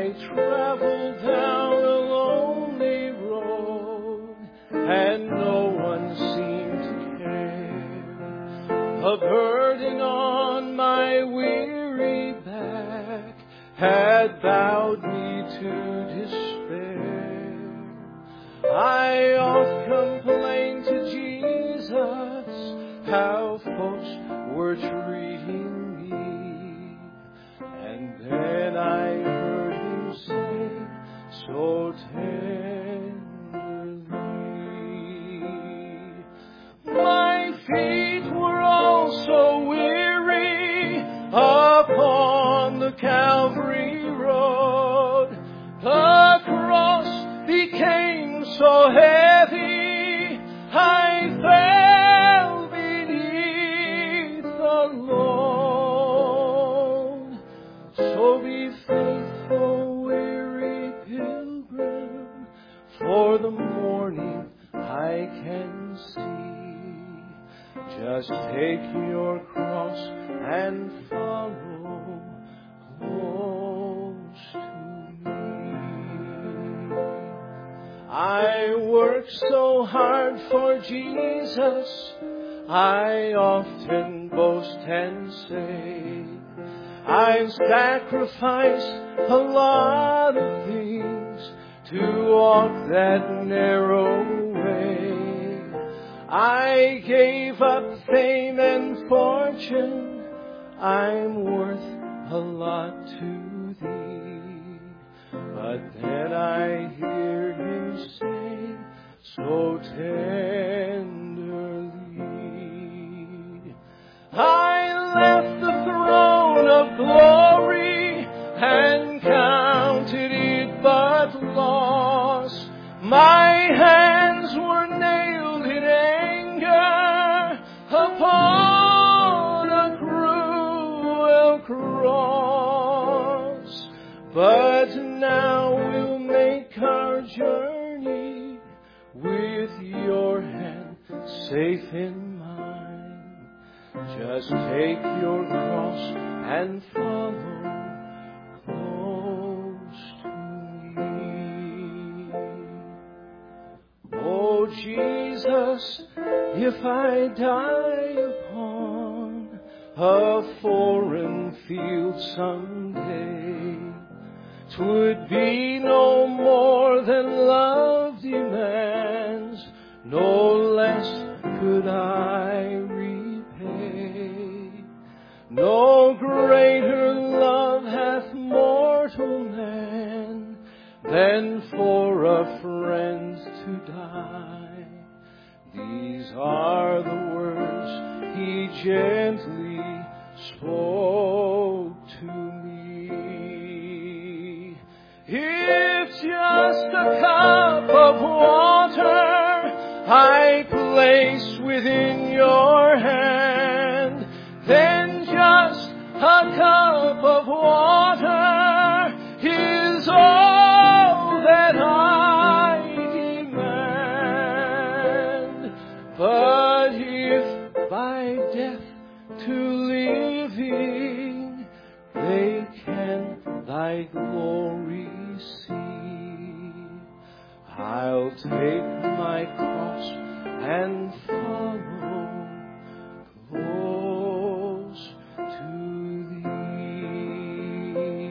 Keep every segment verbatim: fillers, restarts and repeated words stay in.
I traveled down a lonely road, and no one seemed to care. A burden on my weary back had bowed me to despair. I oft complained to Jesus how folks were treating me, and then I heard him say so tenderly, my feet were also weary upon the Calvary road. The cross became so heavy, I fell beneath the load. So be faithful, weary pilgrim, for the morning I can see. Just take your cross and follow close to me. I work so hard for Jesus, I often boast and say, I've sacrificed a lot of things to walk that narrow way. I gave up fame and fortune, I'm worth a lot to thee. But then I hear him say so tenderly, I left the throne of glory and counted it but loss. My hands were nailed in anger upon a cruel cross. But now we'll make our journey with your hand safe in mine. Just take your cross and follow close to me. Oh Jesus, if I die upon a foreign field someday, 'twould be no more than love demands, no less could I repay. No greater love hath mortal man than for a friend to die. These are the words he gently spoke to me. If just a cup of water I place within your hand, then just a cup of water is all that I demand. But if by death to living they can thy glory see, I'll take my cross and follow close to thee.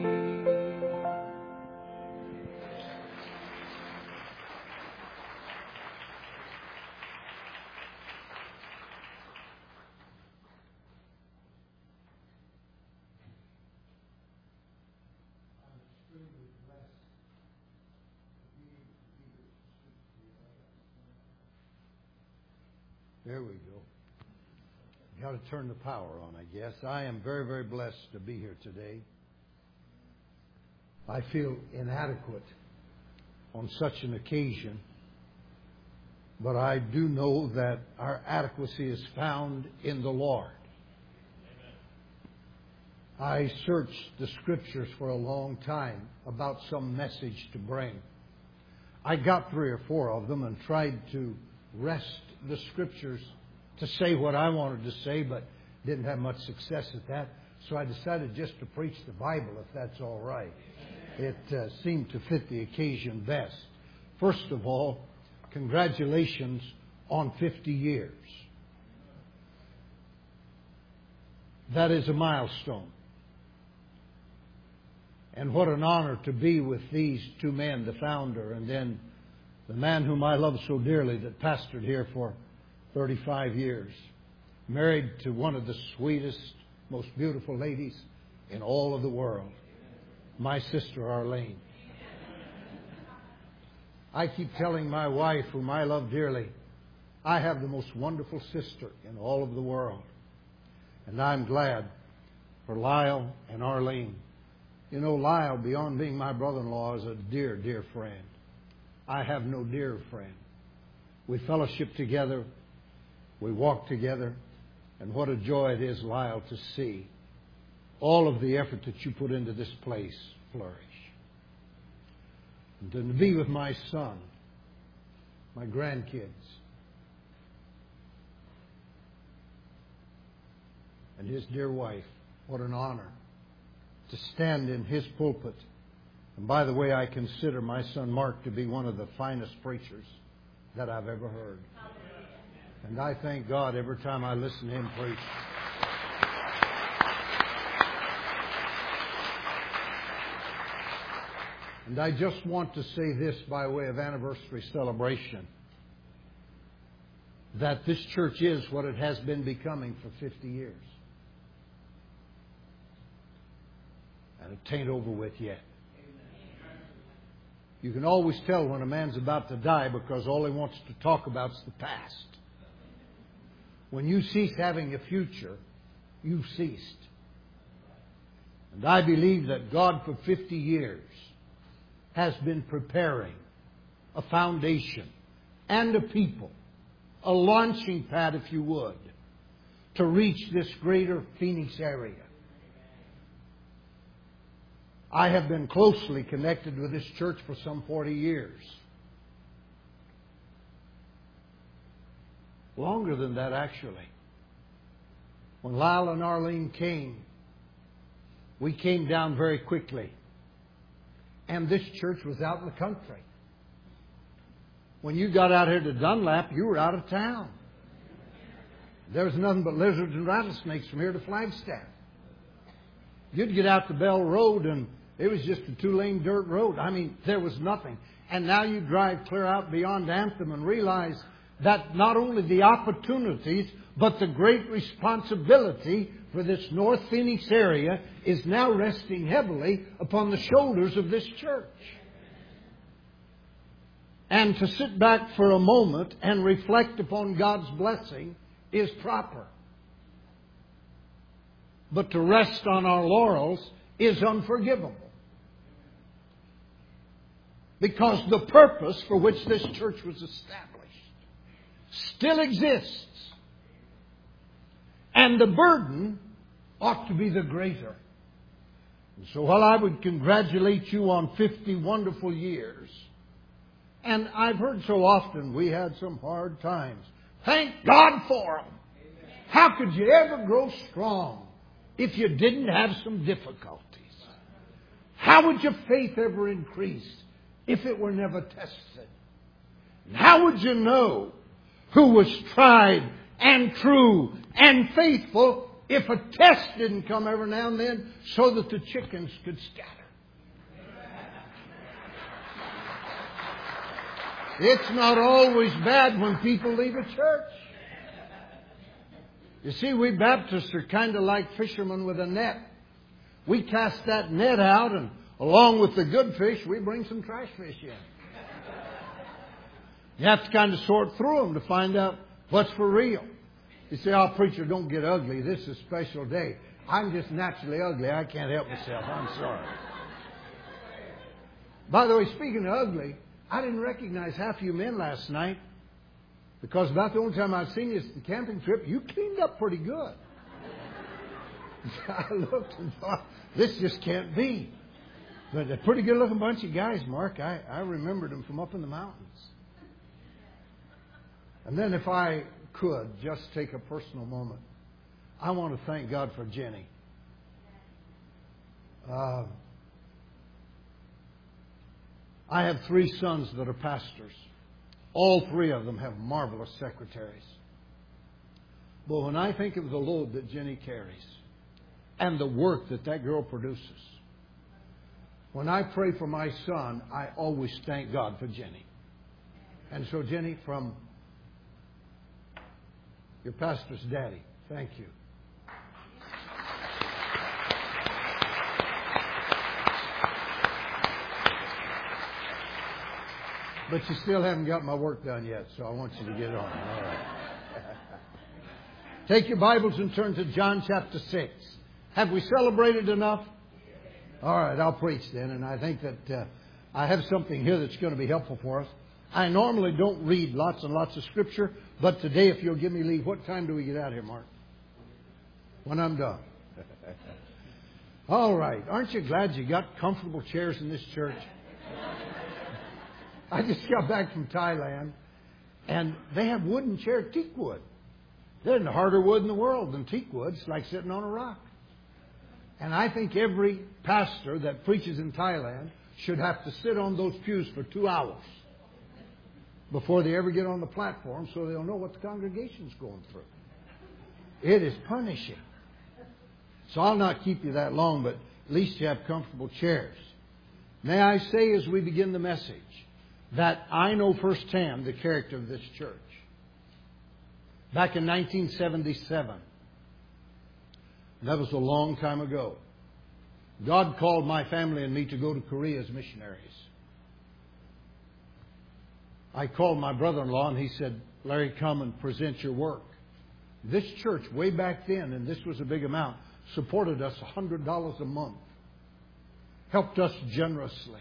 There we go. Got to turn the power on, I guess. I am very, very blessed to be here today. I feel inadequate on such an occasion, but I do know that our adequacy is found in the Lord. I searched the Scriptures for a long time about some message to bring. I got three or four of them and tried to wrest the Scriptures to say what I wanted to say, but didn't have much success at that. So I decided just to preach the Bible, if that's all right. It uh, seemed to fit the occasion best. First of all, congratulations on fifty years. That is a milestone. And what an honor to be with these two men, the founder and then the man whom I love so dearly that pastored here for thirty-five years. Married to one of the sweetest, most beautiful ladies in all of the world. My sister Arlene. I keep telling my wife, whom I love dearly, I have the most wonderful sister in all of the world. And I'm glad for Lyle and Arlene. You know, Lyle, beyond being my brother-in-law, is a dear, dear friend. I have no dearer friend. We fellowship together. We walk together. And what a joy it is, Lyle, to see all of the effort that you put into this place flourish. And to be with my son, my grandkids, and his dear wife. What an honor to stand in his pulpit. And by the way, I consider my son Mark to be one of the finest preachers that I've ever heard. And I thank God every time I listen to him preach. And I just want to say this by way of anniversary celebration. That this church is what it has been becoming for fifty years. And it ain't over with yet. You can always tell when a man's about to die because all he wants to talk about is the past. When you cease having a future, you've ceased. And I believe that God for fifty years has been preparing a foundation and a people, a launching pad, if you would, to reach this greater Phoenix area. I have been closely connected with this church for some forty years. Longer than that, actually. When Lyle and Arlene came, we came down very quickly. And this church was out in the country. When you got out here to Dunlap, you were out of town. There was nothing but lizards and rattlesnakes from here to Flagstaff. You'd get out to Bell Road and it was just a two-lane dirt road. I mean, there was nothing. And now you drive clear out beyond Anthem and realize that not only the opportunities, but the great responsibility for this North Phoenix area is now resting heavily upon the shoulders of this church. And to sit back for a moment and reflect upon God's blessing is proper. But to rest on our laurels is unforgivable. Because the purpose for which this church was established still exists. And the burden ought to be the greater. And so while I would congratulate you on fifty wonderful years, and I've heard so often we had some hard times. Thank God for them. How could you ever grow strong if you didn't have some difficulties? How would your faith ever increase if it were never tested? And how would you know who was tried and true and faithful if a test didn't come every now and then so that the chickens could scatter? It's not always bad when people leave a church. You see, we Baptists are kind of like fishermen with a net. We cast that net out, and along with the good fish, we bring some trash fish in. You have to kind of sort through them to find out what's for real. You say, oh, preacher, don't get ugly. This is a special day. I'm just naturally ugly. I can't help myself. I'm sorry. By the way, speaking of ugly, I didn't recognize half of you men last night because about the only time I've seen you is the camping trip. You cleaned up pretty good. I looked and thought, this just can't be. But a pretty good looking bunch of guys, Mark. I, I remembered them from up in the mountains. And then if I could just take a personal moment, I want to thank God for Jenny. Uh, I have three sons that are pastors. All three of them have marvelous secretaries. But when I think of the load that Jenny carries and the work that that girl produces, when I pray for my son, I always thank God for Jenny. And so, Jenny, from your pastor's daddy, thank you. But you still haven't got my work done yet, so I want you to get on. All right. Take your Bibles and turn to John chapter six. Have we celebrated enough? All right, I'll preach then. And I think that uh, I have something here that's going to be helpful for us. I normally don't read lots and lots of Scripture, but today, if you'll give me leave, what time do we get out here, Mark? When I'm done. All right. Aren't you glad you got comfortable chairs in this church? I just got back from Thailand, and they have wooden chairs, teak wood. They're the harder wood in the world than teak wood. It's like sitting on a rock. And I think every pastor that preaches in Thailand should have to sit on those pews for two hours before they ever get on the platform, so they'll know what the congregation's going through. It is punishing. So I'll not keep you that long, but at least you have comfortable chairs. May I say as we begin the message that I know firsthand the character of this church. Back in nineteen seventy-seven, that was a long time ago, God called my family and me to go to Korea as missionaries. I called my brother-in-law and he said, Larry, come and present your work. This church, way back then, and this was a big amount, supported us one hundred dollars a month. Helped us generously.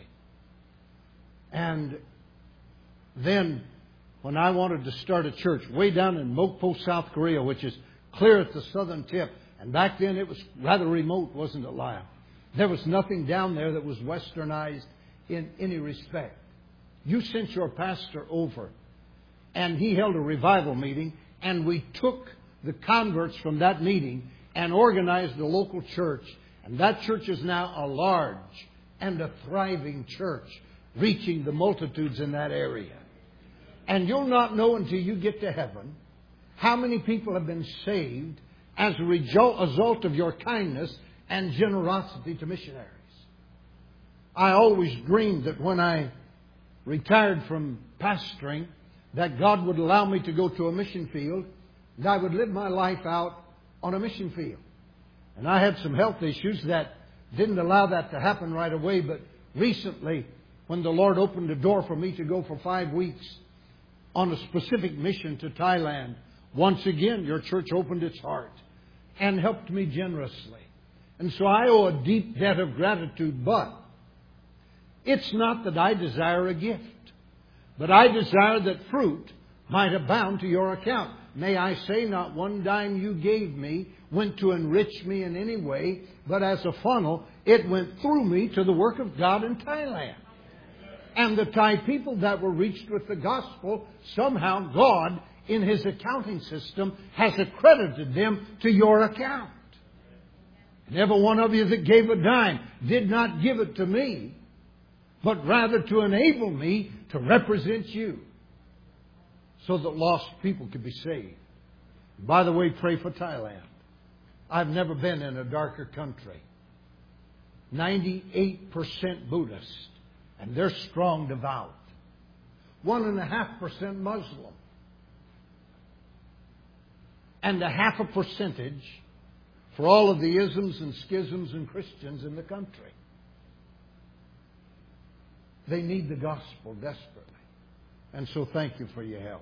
And then, when I wanted to start a church way down in Mokpo, South Korea, which is clear at the southern tip, and back then it was rather remote, wasn't it, Lyle? There was nothing down there that was westernized in any respect. You sent your pastor over, and he held a revival meeting, and we took the converts from that meeting and organized a local church. And that church is now a large and a thriving church, reaching the multitudes in that area. And you'll not know until you get to heaven how many people have been saved as a result of your kindness and generosity to missionaries. I always dreamed that when I retired from pastoring, that God would allow me to go to a mission field, and I would live my life out on a mission field. And I had some health issues that didn't allow that to happen right away, but recently, when the Lord opened the door for me to go for five weeks on a specific mission to Thailand, once again, your church opened its heart and helped me generously. And so I owe a deep debt of gratitude, but it's not that I desire a gift, but I desire that fruit might abound to your account. May I say, not one dime you gave me went to enrich me in any way, but as a funnel, it went through me to the work of God in Thailand. And the Thai people that were reached with the gospel, somehow God, in His accounting system, has accredited them to your account. And every one of you that gave a dime did not give it to me, but rather to enable me to represent you, so that lost people could be saved. By the way, pray for Thailand. I've never been in a darker country. ninety-eight percent Buddhist. And they're strong devout. One and a half percent Muslim. And a half a percentage for all of the isms and schisms and Christians in the country. They need the gospel desperately. And so thank you for your help.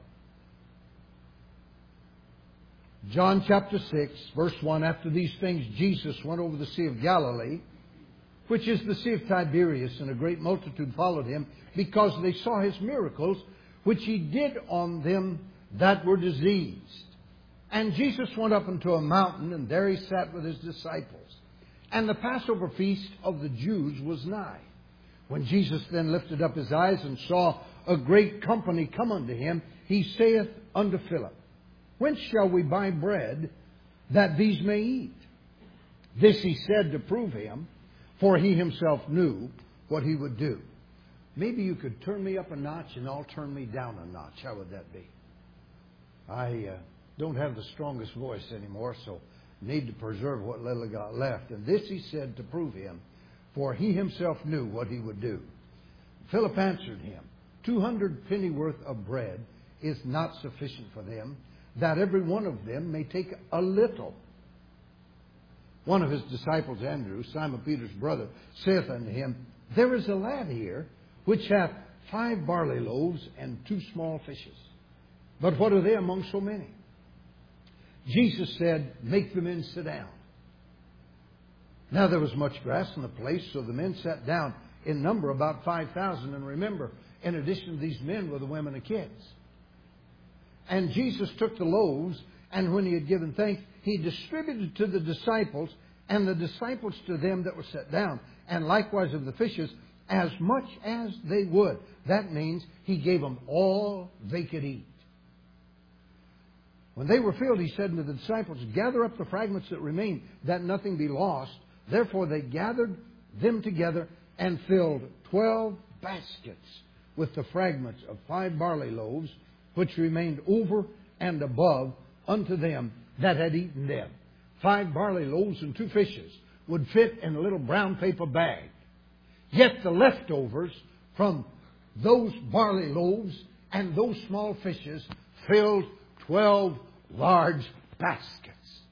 John chapter six, verse one, after these things Jesus went over the Sea of Galilee, which is the Sea of Tiberias, and a great multitude followed Him, because they saw His miracles, which He did on them that were diseased. And Jesus went up into a mountain, and there He sat with His disciples. And the Passover feast of the Jews was nigh. When Jesus then lifted up His eyes and saw a great company come unto Him, He saith unto Philip, Whence shall we buy bread that these may eat? This He said to prove Him, for He Himself knew what He would do. maybe you could turn me up a notch and I'll turn me down a notch. How would that be? I uh, don't have the strongest voice anymore, so need to preserve what little I got left. And this he said to prove him, for he himself knew what he would do. Philip answered him, Two hundred pennyworth of bread is not sufficient for them, that every one of them may take a little. One of his disciples, Andrew, Simon Peter's brother, saith unto him, There is a lad here, which hath five barley loaves and two small fishes. But what are they among so many? Jesus said, Make the men sit down. Now there was much grass in the place, so the men sat down in number about five thousand. And remember, in addition to these men were the women and kids. And Jesus took the loaves, and when he had given thanks, he distributed to the disciples, and the disciples to them that were set down, and likewise of the fishes, as much as they would. That means he gave them all they could eat. When they were filled, he said unto the disciples, Gather up the fragments that remain, that nothing be lost. Therefore they gathered them together and filled twelve baskets with the fragments of five barley loaves, which remained over and above unto them that had eaten them. Five barley loaves and two fishes would fit in a little brown paper bag. Yet the leftovers from those barley loaves and those small fishes filled twelve large baskets.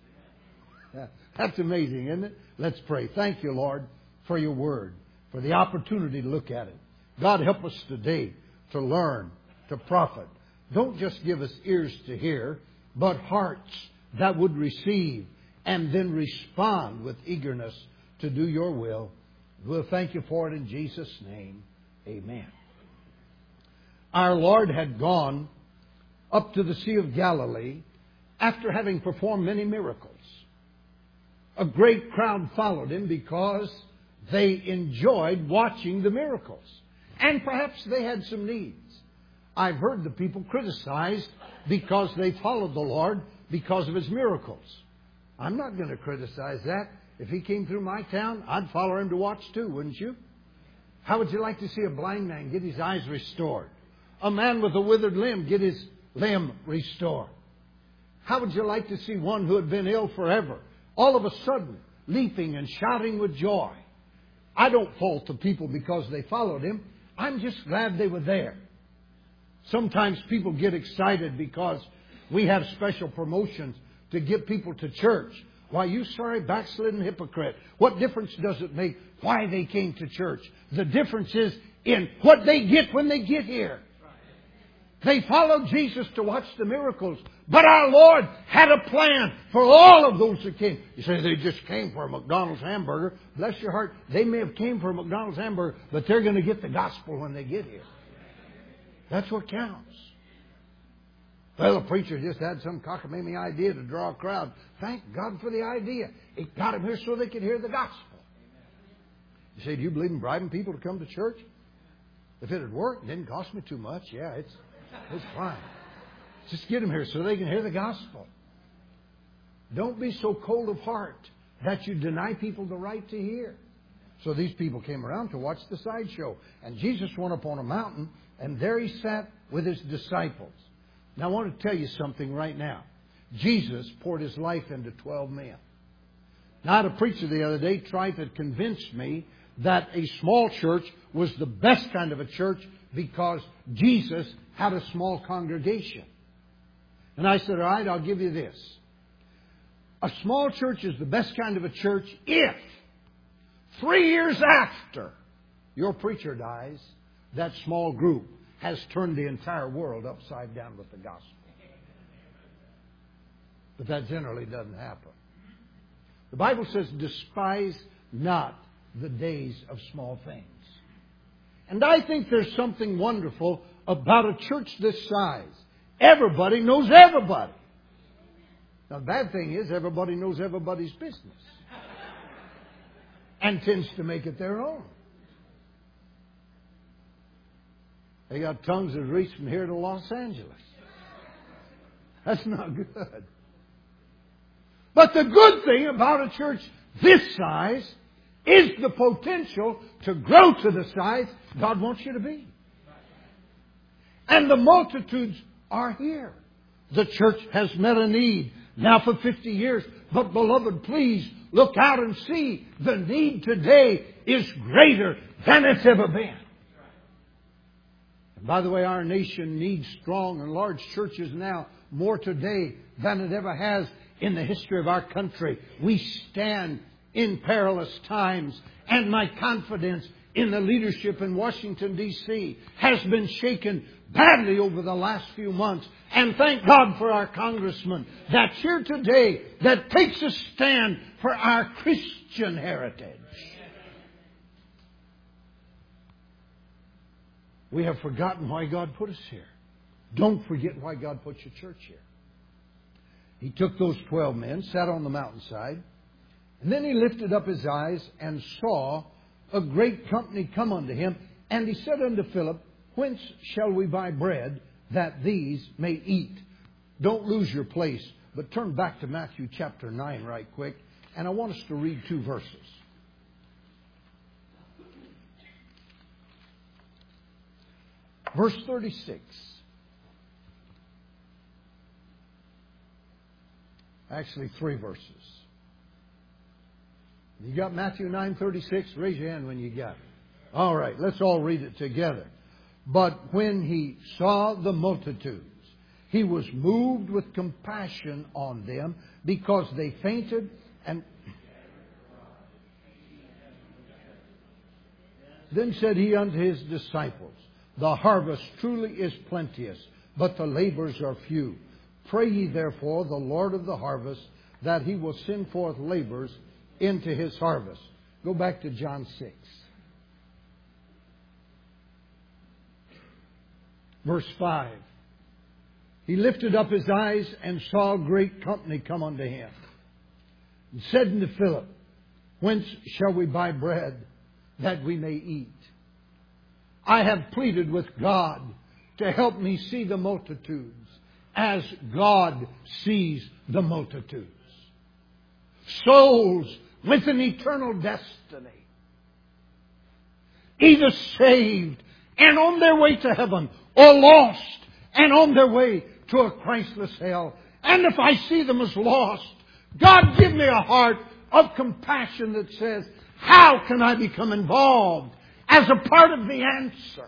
That's amazing, isn't it? Let's pray. Thank you, Lord, for your word, for the opportunity to look at it. God, help us today to learn, to profit. Don't just give us ears to hear, but hearts that would receive and then respond with eagerness to do your will. We'll thank you for it in Jesus' name. Amen. Our Lord had gone up to the Sea of Galilee after having performed many miracles. A great crowd followed him because they enjoyed watching the miracles. And perhaps they had some needs. I've heard the people criticized because they followed the Lord because of His miracles. I'm not going to criticize that. If He came through my town, I'd follow Him to watch too, wouldn't you? How would you like to see a blind man get his eyes restored? A man with a withered limb get his limb restored? How would you like to see one who had been ill forever all of a sudden leaping and shouting with joy? I don't fault the people because they followed Him. I'm just glad they were there. Sometimes people get excited because we have special promotions to get people to church. Why, you sorry backslidden hypocrite. What difference does it make why they came to church? The difference is in what they get when they get here. They followed Jesus to watch the miracles. But our Lord had a plan for all of those that came. You say they just came for a McDonald's hamburger. Bless your heart. They may have came for a McDonald's hamburger, but they're going to get the gospel when they get here. That's what counts. Well, the preacher just had some cockamamie idea to draw a crowd. Thank God for the idea. It got them here so they could hear the gospel. You say, do you believe in bribing people to come to church? If it had worked, it didn't cost me too much. Yeah, it's it's fine. Just get them here so they can hear the gospel. Don't be so cold of heart that you deny people the right to hear. So these people came around to watch the sideshow. And Jesus went up on a mountain, and there He sat with His disciples. Now, I want to tell you something right now. Jesus poured His life into twelve men. Now, I had a preacher the other day tried to convince me that a small church was the best kind of a church because Jesus had a small congregation. And I said, all right, I'll give you this. A small church is the best kind of a church if three years after your preacher dies, that small group has turned the entire world upside down with the gospel. But that generally doesn't happen. The Bible says, despise not the days of small things. And I think there's something wonderful about a church this size. Everybody knows everybody. Now, the bad thing is everybody knows everybody's business and tends to make it their own. They got tongues that reach from here to Los Angeles. That's not good. But the good thing about a church this size is the potential to grow to the size God wants you to be. And the multitudes are here. The church has met a need now for fifty years. But beloved, please look out and see the need today is greater than it's ever been. And by the way, our nation needs strong and large churches now more today than it ever has in the history of our country. We stand in perilous times, and my confidence in the leadership in Washington, D C has been shaken badly over the last few months. And thank God for our congressman that's here today that takes a stand for our Christian heritage. We have forgotten why God put us here. Don't forget why God put your church here. He took those twelve men, sat on the mountainside, and then He lifted up His eyes and saw a great company come unto Him. And He said unto Philip, Whence shall we buy bread that these may eat? Don't lose your place, but turn back to Matthew chapter nine right quick. And I want us to read two verses. Verse thirty-six. Actually, three verses. You got Matthew nine thirty-six? Raise your hand when you got it. All right, let's all read it together. But when He saw the multitudes, He was moved with compassion on them, because they fainted and... Then said He unto His disciples, The harvest truly is plenteous, but the laborers are few. Pray ye therefore the Lord of the harvest, that He will send forth laborers into His harvest. Go back to John six. Verse five. He lifted up His eyes and saw a great company come unto Him. And said unto Philip, Whence shall we buy bread that we may eat? I have pleaded with God to help me see the multitudes as God sees the multitudes. Souls with an eternal destiny. Either saved and on their way to heaven, or lost and on their way to a Christless hell. And if I see them as lost, God, give me a heart of compassion that says, how can I become involved as a part of the answer?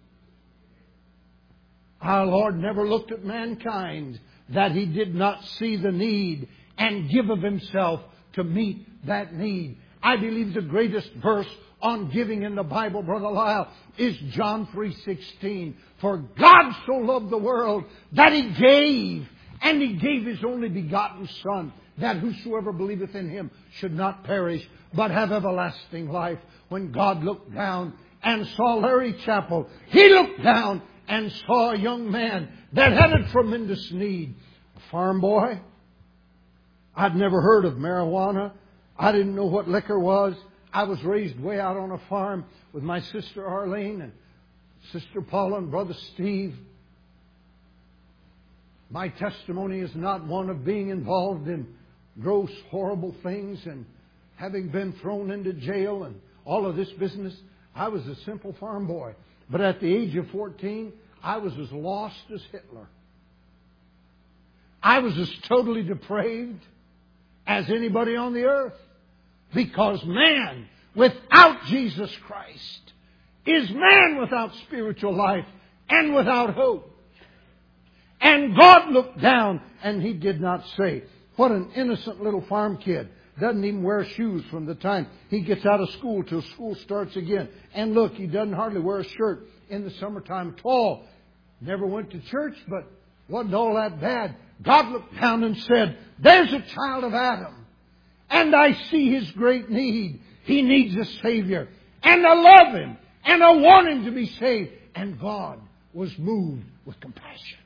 Our Lord never looked at mankind that He did not see the need and give of Himself to meet that need. I believe the greatest verse on giving in the Bible, Brother Lyle, is John three sixteen. For God so loved the world that He gave, and He gave His only begotten Son, that whosoever believeth in Him should not perish, but have everlasting life. When God looked down and saw Larry Chappell, He looked down and saw a young man that had a tremendous need. A farm boy. I'd never heard of marijuana. I didn't know what liquor was. I was raised way out on a farm with my sister Arlene and Sister Paula and Brother Steve. My testimony is not one of being involved in gross, horrible things and having been thrown into jail and all of this business. I was a simple farm boy. But at the age of fourteen, I was as lost as Hitler. I was as totally depraved as anybody on the earth. Because man without Jesus Christ is man without spiritual life and without hope. And God looked down and He did not say, what an innocent little farm kid. Doesn't even wear shoes from the time he gets out of school till school starts again. And look, he doesn't hardly wear a shirt in the summertime at all. Never went to church, but wasn't all that bad. God looked down and said, there's a child of Adam. And I see his great need. He needs a Savior. And I love him. And I want him to be saved. And God was moved with compassion.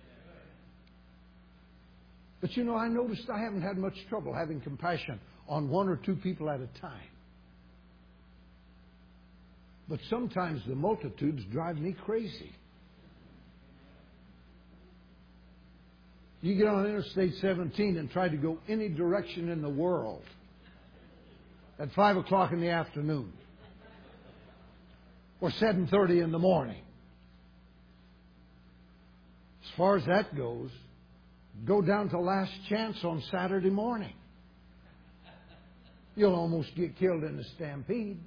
But you know, I noticed I haven't had much trouble having compassion on one or two people at a time. But sometimes the multitudes drive me crazy. You get on Interstate seventeen and try to go any direction in the world. at five o'clock in the afternoon or seven thirty in the morning. As far as that goes, go down to Last Chance on Saturday morning. You'll almost get killed in a stampede.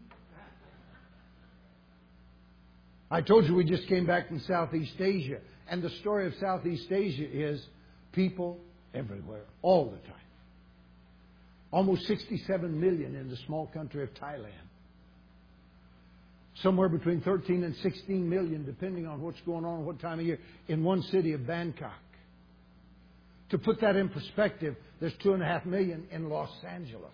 I told you we just came back from Southeast Asia. And the story of Southeast Asia is people everywhere, all the time. Almost sixty-seven million in the small country of Thailand. Somewhere between thirteen and sixteen million, depending on what's going on, what time of year, in one city of Bangkok. To put that in perspective, there's two and a half million in Los Angeles.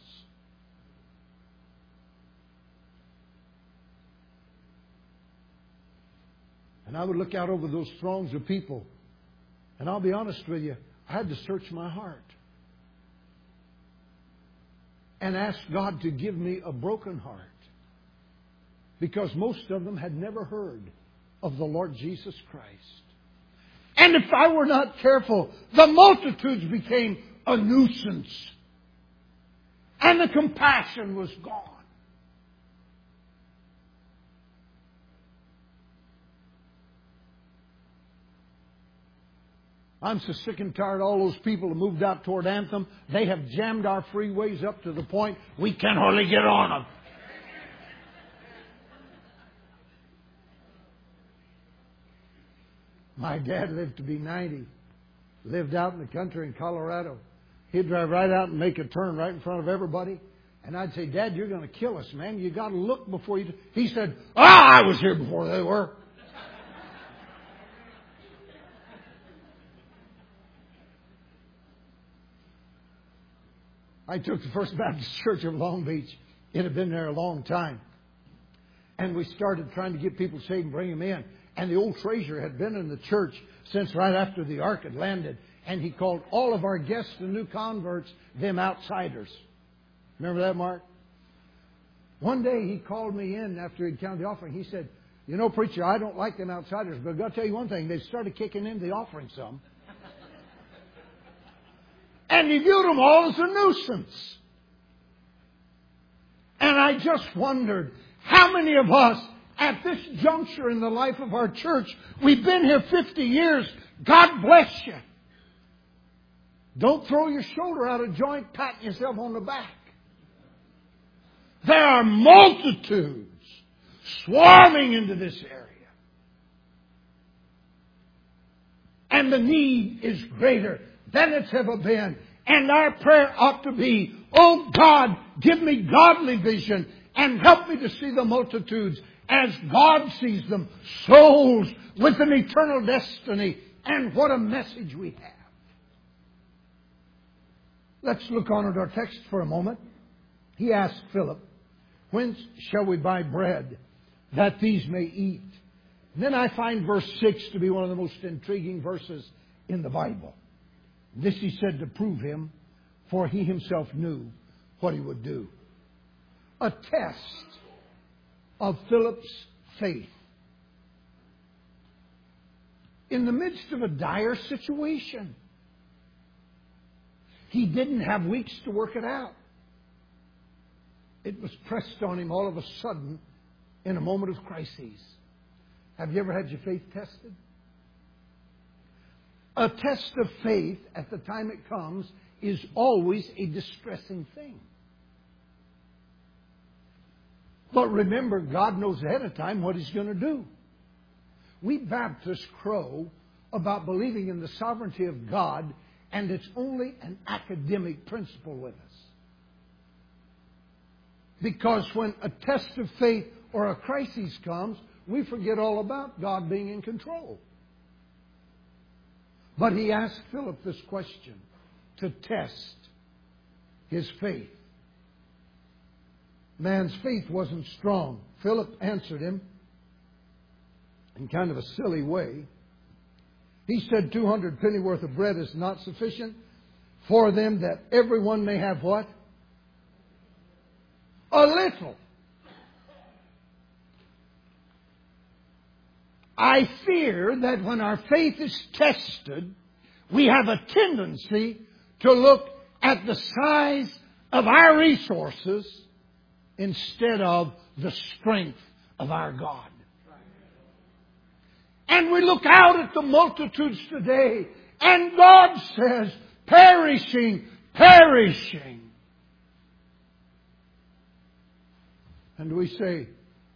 And I would look out over those throngs of people, and I'll be honest with you, I had to search my heart and ask God to give me a broken heart, because most of them had never heard of the Lord Jesus Christ. And if I were not careful, the multitudes became a nuisance, and the compassion was gone. I'm so sick and tired of all those people who moved out toward Anthem. They have jammed our freeways up to the point we can hardly get on them. My dad lived to be ninety. Lived out in the country in Colorado. He'd drive right out and make a turn right in front of everybody. And I'd say, Dad, you're going to kill us, man. You got to look before you do. He said, ah, I was here before they were. I took the First Baptist Church of Long Beach. It had been there a long time. And we started trying to get people saved and bring them in. And the old treasurer had been in the church since right after the ark had landed. And he called all of our guests and new converts them outsiders. Remember that, Mark? One day he called me in after he'd counted the offering. He said, you know, preacher, I don't like them outsiders, but I've got to tell you one thing. They've started kicking in the offering some. And he viewed them all as a nuisance. And I just wondered, how many of us at this juncture in the life of our church, we've been here fifty years, God bless you. Don't throw your shoulder out of joint patting yourself on the back. There are multitudes swarming into this area. And the need is greater than it's ever been. And our prayer ought to be, oh God, give me godly vision and help me to see the multitudes as God sees them. Souls with an eternal destiny. And what a message we have. Let's look on at our text for a moment. He asked Philip, whence shall we buy bread that these may eat? And then I find verse six to be one of the most intriguing verses in the Bible. This he said to prove him, for he himself knew what he would do. A test of Philip's faith. In the midst of a dire situation. He didn't have weeks to work it out. It was pressed on him all of a sudden in a moment of crisis. Have you ever had your faith tested? A test of faith, at the time it comes, is always a distressing thing. But remember, God knows ahead of time what He's going to do. We Baptists crow about believing in the sovereignty of God, and it's only an academic principle with us. Because when a test of faith or a crisis comes, we forget all about God being in control. But he asked Philip this question to test his faith. Man's faith wasn't strong. Philip answered him in kind of a silly way. He said, two hundred pennyworth of bread is not sufficient for them, that everyone may have what? A little. I fear that when our faith is tested, we have a tendency to look at the size of our resources instead of the strength of our God. And we look out at the multitudes today, and God says, perishing, perishing. And we say,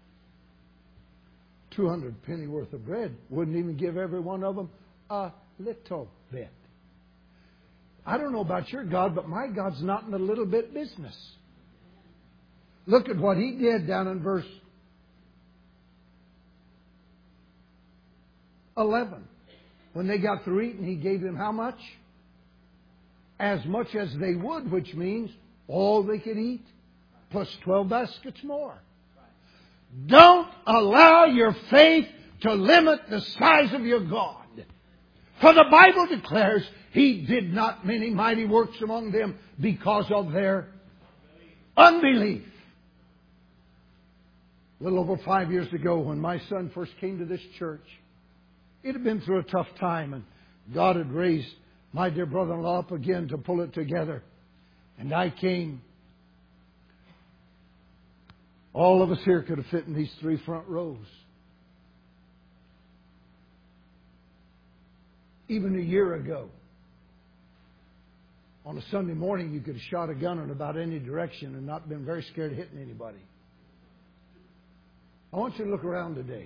two hundred penny worth of bread wouldn't even give every one of them a little bit. I don't know about your God, but my God's not in the little bit business. Look at what He did down in verse eleven. When they got through eating, He gave them how much? As much as they would, which means all they could eat, plus twelve baskets more. Don't allow your faith to limit the size of your God. For the Bible declares He did not many mighty works among them because of their unbelief. A little over five years ago, when my son first came to this church, it had been through a tough time, and God had raised my dear brother-in-law up again to pull it together. And I came. All of us here could have fit in these three front rows. Even a year ago, on a Sunday morning, you could have shot a gun in about any direction and not been very scared of hitting anybody. I want you to look around today.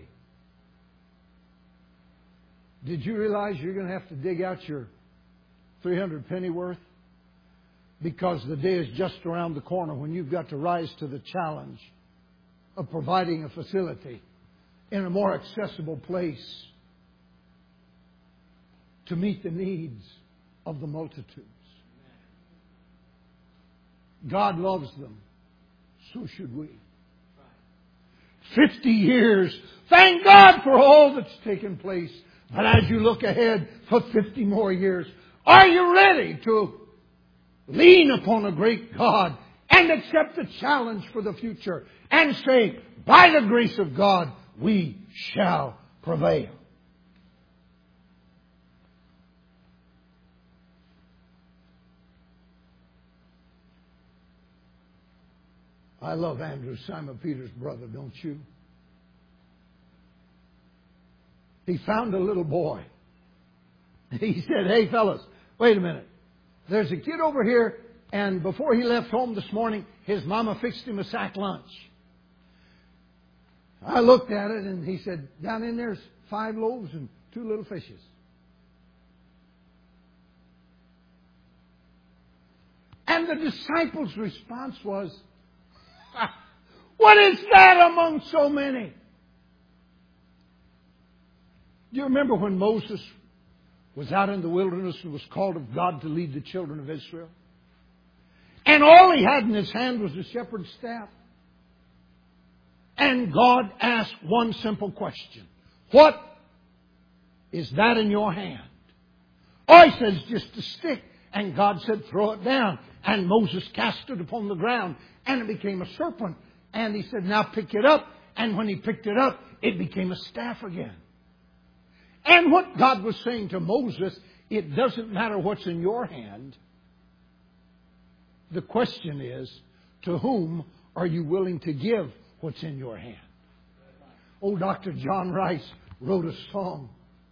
Did you realize you're going to have to dig out your three hundred penny worth? Because the day is just around the corner when you've got to rise to the challenge of providing a facility in a more accessible place to meet the needs of the multitudes. God loves them. So should we. Fifty years. Thank God for all that's taken place. But as you look ahead for fifty more years, are you ready to lean upon a great God and accept the challenge for the future and say, by the grace of God, we shall prevail? I love Andrew, Simon Peter's brother, don't you? He found a little boy. He said, hey, fellas, wait a minute. There's a kid over here, and before he left home this morning, his mama fixed him a sack lunch. I looked at it, and he said, down in there's five loaves and two little fishes. And the disciples' response was, what is that among so many? Do you remember when Moses was out in the wilderness and was called of God to lead the children of Israel? And all he had in his hand was a shepherd's staff. And God asked one simple question. What is that in your hand? Oh, he says, just a stick. And God said, throw it down. And Moses cast it upon the ground. And it became a serpent. And he said, now pick it up. And when he picked it up, it became a staff again. And what God was saying to Moses, it doesn't matter what's in your hand. The question is, to whom are you willing to give what's in your hand? Old Doctor John Rice wrote a song.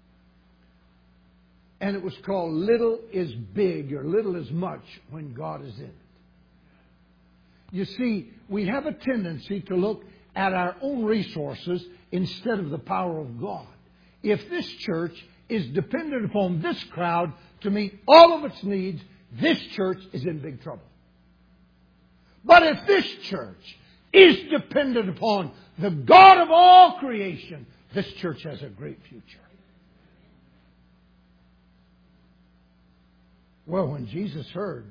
And it was called Little is Big, or Little is Much when God is in it. You see, we have a tendency to look at our own resources instead of the power of God. If this church is dependent upon this crowd to meet all of its needs, this church is in big trouble. But if this church is dependent upon the God of all creation, this church has a great future. Well, when Jesus heard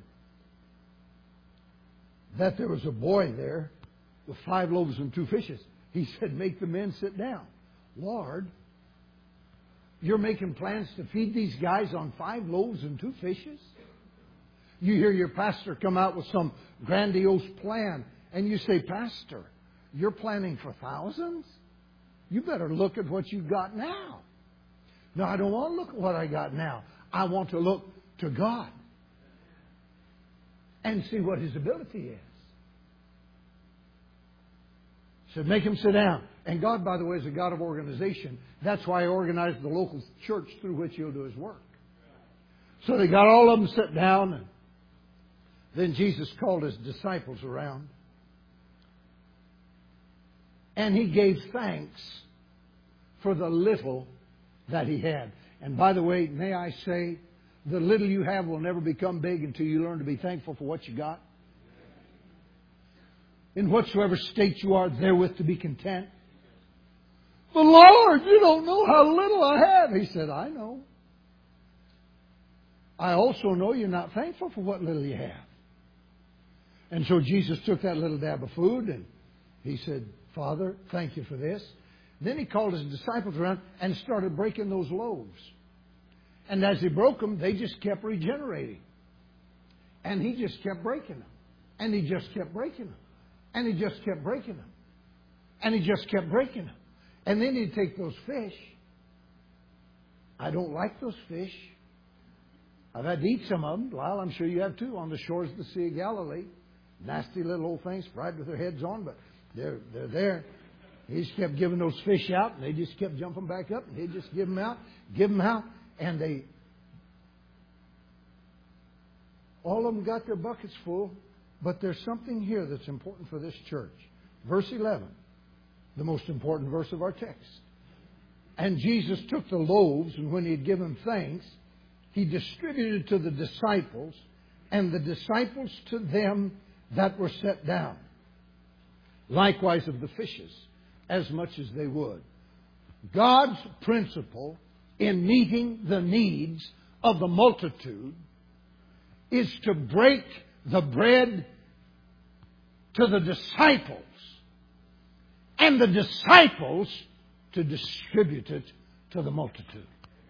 that there was a boy there with five loaves and two fishes, He said, make the men sit down. Lord, you're making plans to feed these guys on five loaves and two fishes? You hear your pastor come out with some grandiose plan, and you say, Pastor, you're planning for thousands? You better look at what you've got now. No, I don't want to look at what I got now. I want to look to God and see what His ability is. Said, make him sit down. And God, by the way, is a God of organization. That's why He organized the local church through which He'll do His work. So they got all of them sit down. And then Jesus called His disciples around. And He gave thanks for the little that He had. And by the way, may I say, the little you have will never become big until you learn to be thankful for what you got. In whatsoever state you are, therewith to be content. But Lord, you don't know how little I have. He said, I know. I also know you're not thankful for what little you have. And so Jesus took that little dab of food and He said, Father, thank you for this. Then He called His disciples around and started breaking those loaves. And as He broke them, they just kept regenerating. And He just kept breaking them. And He just kept breaking them. And He just kept breaking them. And He just kept breaking them. And then He'd take those fish. I don't like those fish. I've had to eat some of them. Well, I'm sure you have too, on the shores of the Sea of Galilee. Nasty little old things, fried with their heads on, but they're, they're there. He just kept giving those fish out, and they just kept jumping back up, and He'd just give them out, give them out, and they... all of them got their buckets full. But there's something here that's important for this church. Verse eleven, the most important verse of our text. And Jesus took the loaves, and when He had given thanks, He distributed to the disciples, and the disciples to them that were set down. Likewise of the fishes, as much as they would. God's principle in meeting the needs of the multitude is to break the bread to the disciples, and the disciples to distribute it to the multitude.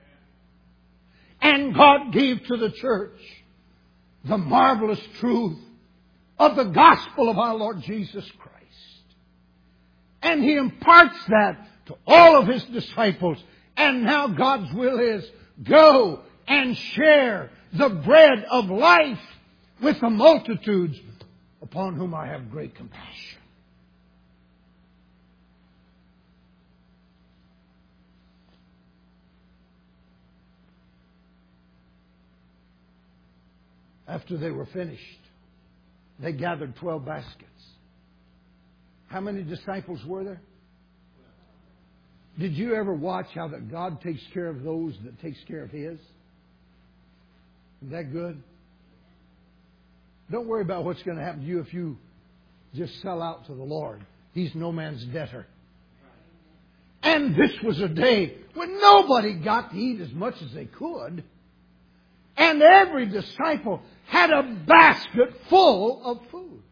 And God gave to the church the marvelous truth of the gospel of our Lord Jesus Christ. And He imparts that to all of His disciples. And now God's will is, go and share the bread of life with the multitudes upon whom I have great compassion. After they were finished, they gathered twelve baskets. How many disciples were there? Did you ever watch how that God takes care of those that takes care of His? Isn't that good? Don't worry about what's going to happen to you if you just sell out to the Lord. He's no man's debtor. And this was a day when nobody got to eat as much as they could. And every disciple had a basket full of food.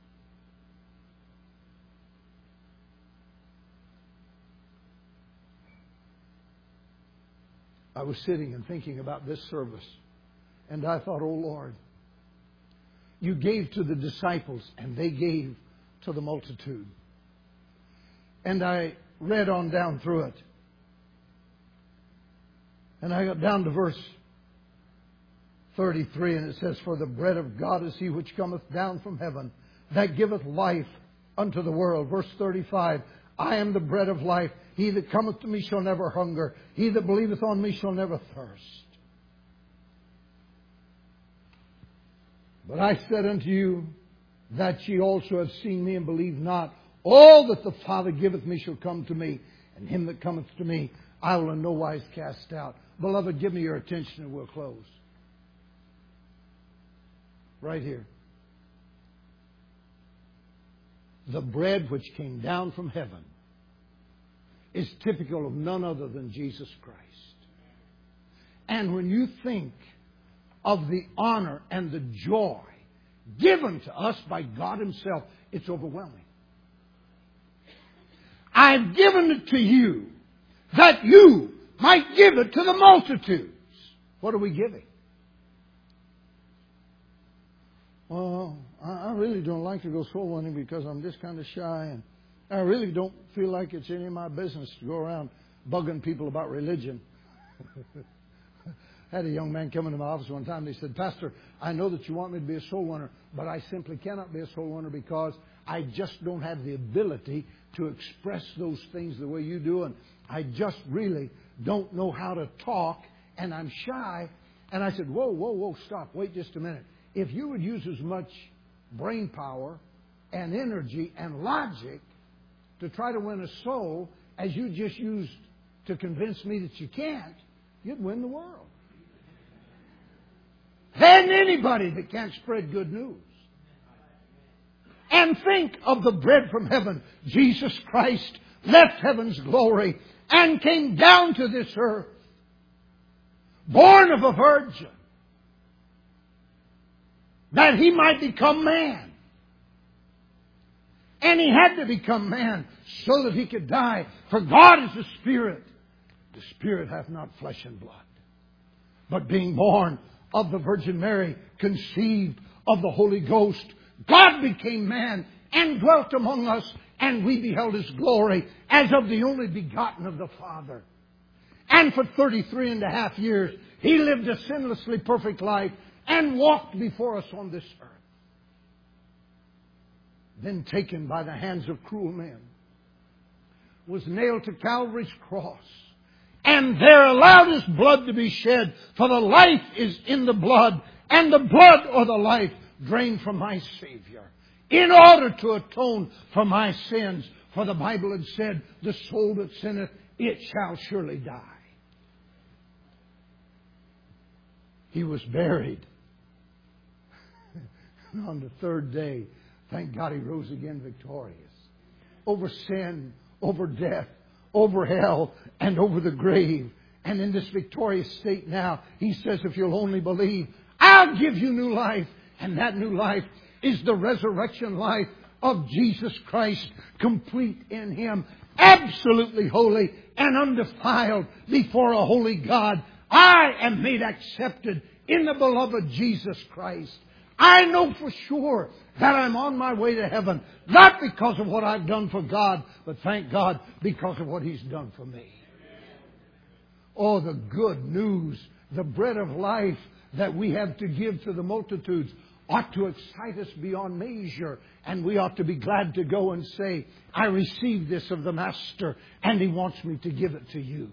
I was sitting and thinking about this service. And I thought, oh Lord, You gave to the disciples and they gave to the multitude. And I read on down through it. And I got down to verse thirty-three, and it says, For the bread of God is He which cometh down from heaven, that giveth life unto the world. Verse thirty-five, I am the bread of life. He that cometh to me shall never hunger. He that believeth on me shall never thirst. But I said unto you, that ye also have seen me and believe not. All that the Father giveth me shall come to me, and him that cometh to me I will in no wise cast out. Beloved, give me your attention and we'll close. Right here. The bread which came down from heaven is typical of none other than Jesus Christ. And when you think of the honor and the joy given to us by God Himself, it's overwhelming. I've given it to you that you might give it to the multitudes. What are we giving? Well, I really don't like to go soul winning because I'm just kind of shy, and I really don't feel like it's any of my business to go around bugging people about religion. I had a young man come into my office one time and he said, Pastor, I know that you want me to be a soul winner, but I simply cannot be a soul winner because I just don't have the ability to express those things the way you do. And I just really don't know how to talk. And I'm shy. And I said, whoa, whoa, whoa, stop. Wait just a minute. If you would use as much brain power and energy and logic to try to win a soul as you just used to convince me that you can't, you'd win the world. Than anybody that can't spread good news. And think of the bread from heaven. Jesus Christ left heaven's glory and came down to this earth, born of a virgin, that He might become man. And He had to become man so that He could die. For God is a Spirit. The Spirit hath not flesh and blood. But being born of the Virgin Mary, conceived of the Holy Ghost, God became man and dwelt among us, and we beheld His glory as of the only begotten of the Father. And for thirty-three and a half years, He lived a sinlessly perfect life and walked before us on this earth. Then taken by the hands of cruel men, was nailed to Calvary's cross, and there allowed His blood to be shed, for the life is in the blood, and the blood or the life drained from my Savior, in order to atone for my sins. For the Bible had said, the soul that sinneth, it shall surely die. He was buried. And on the third day, thank God, He rose again victorious. Over sin, over death, over hell, and over the grave. And in this victorious state now, He says, if you'll only believe, I'll give you new life. And that new life is the resurrection life of Jesus Christ, complete in Him, absolutely holy and undefiled before a holy God. I am made accepted in the beloved Jesus Christ. I know for sure that I'm on my way to heaven, not because of what I've done for God, but thank God, because of what He's done for me. Oh, the good news, the bread of life that we have to give to the multitudes ought to excite us beyond measure. And we ought to be glad to go and say, I received this of the Master, and He wants me to give it to you.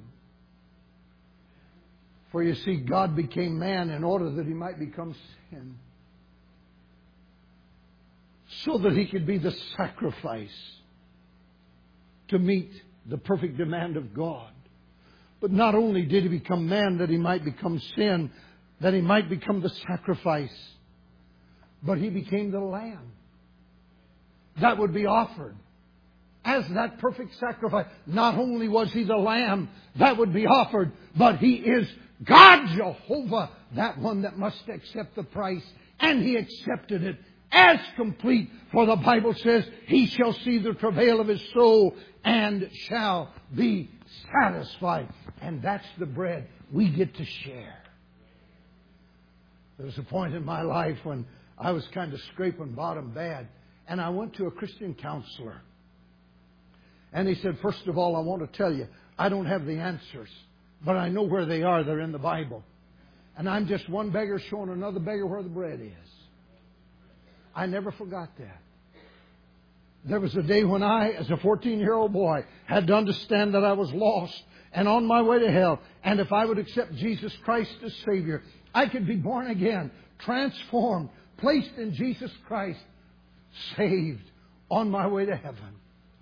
For you see, God became man in order that He might become sin, so that He could be the sacrifice to meet the perfect demand of God. But not only did He become man that He might become sin, that He might become the sacrifice, but He became the lamb that would be offered as that perfect sacrifice. Not only was He the lamb that would be offered, but He is God Jehovah, that one that must accept the price. And He accepted it as complete. For the Bible says, He shall see the travail of His soul and shall be satisfied. And that's the bread we get to share. There was a point in my life when I was kind of scraping bottom bad, and I went to a Christian counselor. And he said, first of all, I want to tell you, I don't have the answers, but I know where they are. They're in the Bible. And I'm just one beggar showing another beggar where the bread is. I never forgot that. There was a day when I, as a fourteen-year-old boy, had to understand that I was lost and on my way to hell. And if I would accept Jesus Christ as Savior, I could be born again, transformed, placed in Jesus Christ, saved, on my way to heaven.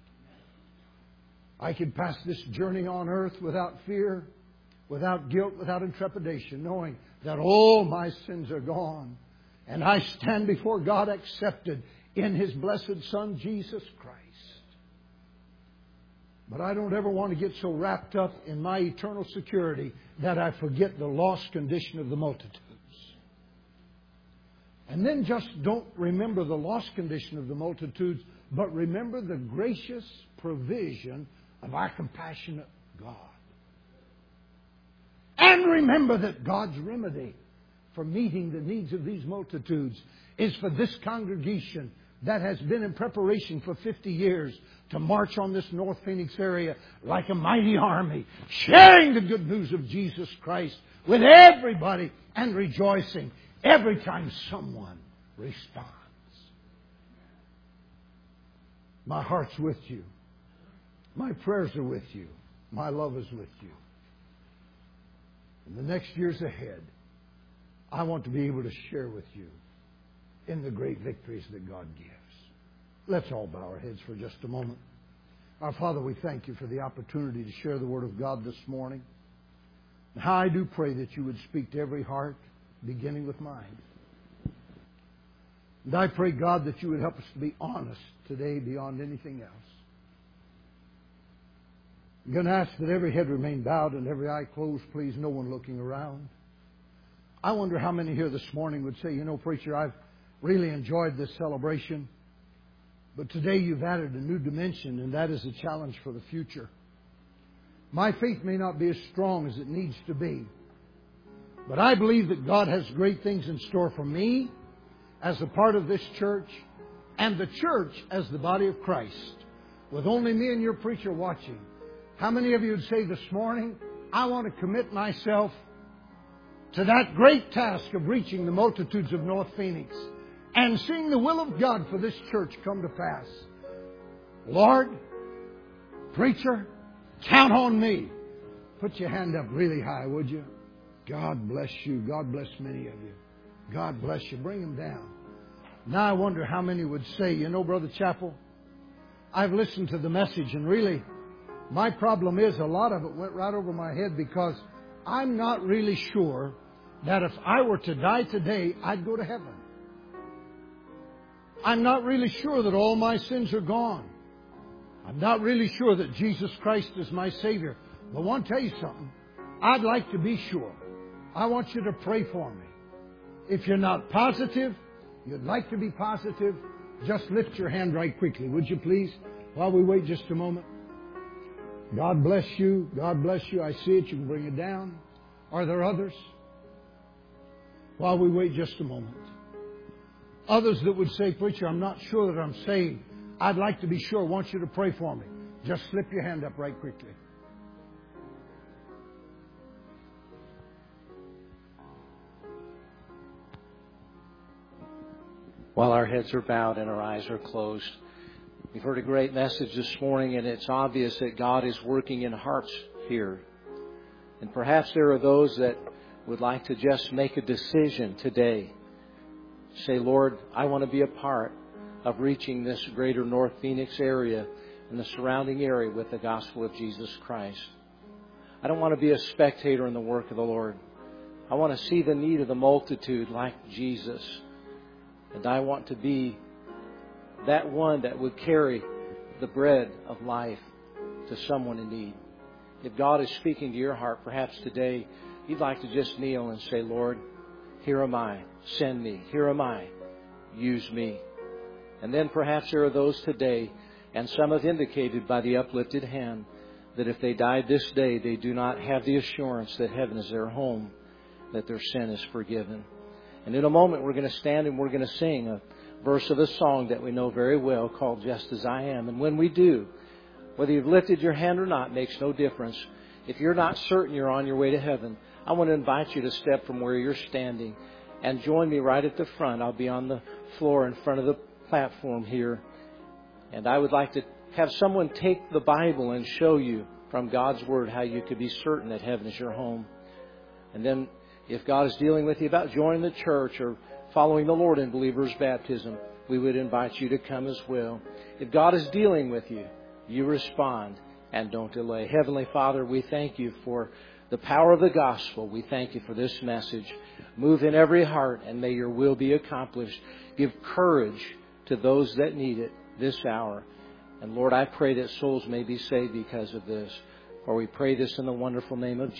I could pass this journey on earth without fear, without guilt, without intrepidation, knowing that all my sins are gone. And I stand before God accepted in His blessed Son, Jesus Christ. But I don't ever want to get so wrapped up in my eternal security that I forget the lost condition of the multitudes. And then just don't remember the lost condition of the multitudes, but remember the gracious provision of our compassionate God. And remember that God's remedy for meeting the needs of these multitudes is for this congregation that has been in preparation for fifty years to march on this North Phoenix area like a mighty army, sharing the good news of Jesus Christ with everybody and rejoicing every time someone responds. My heart's with you. My prayers are with you. My love is with you. In the next years ahead, I want to be able to share with you in the great victories that God gives. Let's all bow our heads for just a moment. Our Father, we thank you for the opportunity to share the Word of God this morning. And how I do pray that you would speak to every heart, beginning with mine. And I pray, God, that you would help us to be honest today beyond anything else. I'm going to ask that every head remain bowed and every eye closed, please, no one looking around. I wonder how many here this morning would say, you know, preacher, I've really enjoyed this celebration, but today you've added a new dimension, and that is a challenge for the future. My faith may not be as strong as it needs to be, but I believe that God has great things in store for me as a part of this church and the church as the body of Christ. With only me and your preacher watching, how many of you would say this morning, I want to commit myself to that great task of reaching the multitudes of North Phoenix and seeing the will of God for this church come to pass? Lord, preacher, count on me. Put your hand up really high, would you? God bless you. God bless many of you. God bless you. Bring them down. Now I wonder how many would say, you know, Brother Chappell, I've listened to the message, and really, my problem is a lot of it went right over my head because I'm not really sure that if I were to die today, I'd go to heaven. I'm not really sure that all my sins are gone. I'm not really sure that Jesus Christ is my Savior. But I want to tell you something. I'd like to be sure. I want you to pray for me. If you're not positive, you'd like to be positive, just lift your hand right quickly, would you please, while we wait just a moment. God bless you. God bless you. I see it. You can bring it down. Are there others? While we wait just a moment. Others that would say, preacher, I'm not sure that I'm saved. I'd like to be sure. I want you to pray for me. Just slip your hand up right quickly. While our heads are bowed and our eyes are closed, we've heard a great message this morning, and it's obvious that God is working in hearts here. And perhaps there are those that would like to just make a decision today. Say, Lord, I want to be a part of reaching this greater North Phoenix area and the surrounding area with the gospel of Jesus Christ. I don't want to be a spectator in the work of the Lord. I want to see the need of the multitude like Jesus. And I want to be that one that would carry the bread of life to someone in need. If God is speaking to your heart, perhaps today you'd like to just kneel and say, Lord, here am I. Send me. Here am I. Use me. And then perhaps there are those today, and some have indicated by the uplifted hand, that if they died this day, they do not have the assurance that heaven is their home, that their sin is forgiven. And in a moment, we're going to stand and we're going to sing a verse of a song that we know very well called Just As I Am. And when we do, whether you've lifted your hand or not makes no difference. If you're not certain you're on your way to heaven, I want to invite you to step from where you're standing and join me right at the front. I'll be on the floor in front of the platform here. And I would like to have someone take the Bible and show you from God's Word how you could be certain that heaven is your home. And then if God is dealing with you about joining the church or following the Lord in believer's baptism, we would invite you to come as well. If God is dealing with you, you respond and don't delay. Heavenly Father, we thank you for the power of the gospel. We thank you for this message. Move in every heart and may your will be accomplished. Give courage to those that need it this hour. And Lord, I pray that souls may be saved because of this. For we pray this in the wonderful name of Jesus.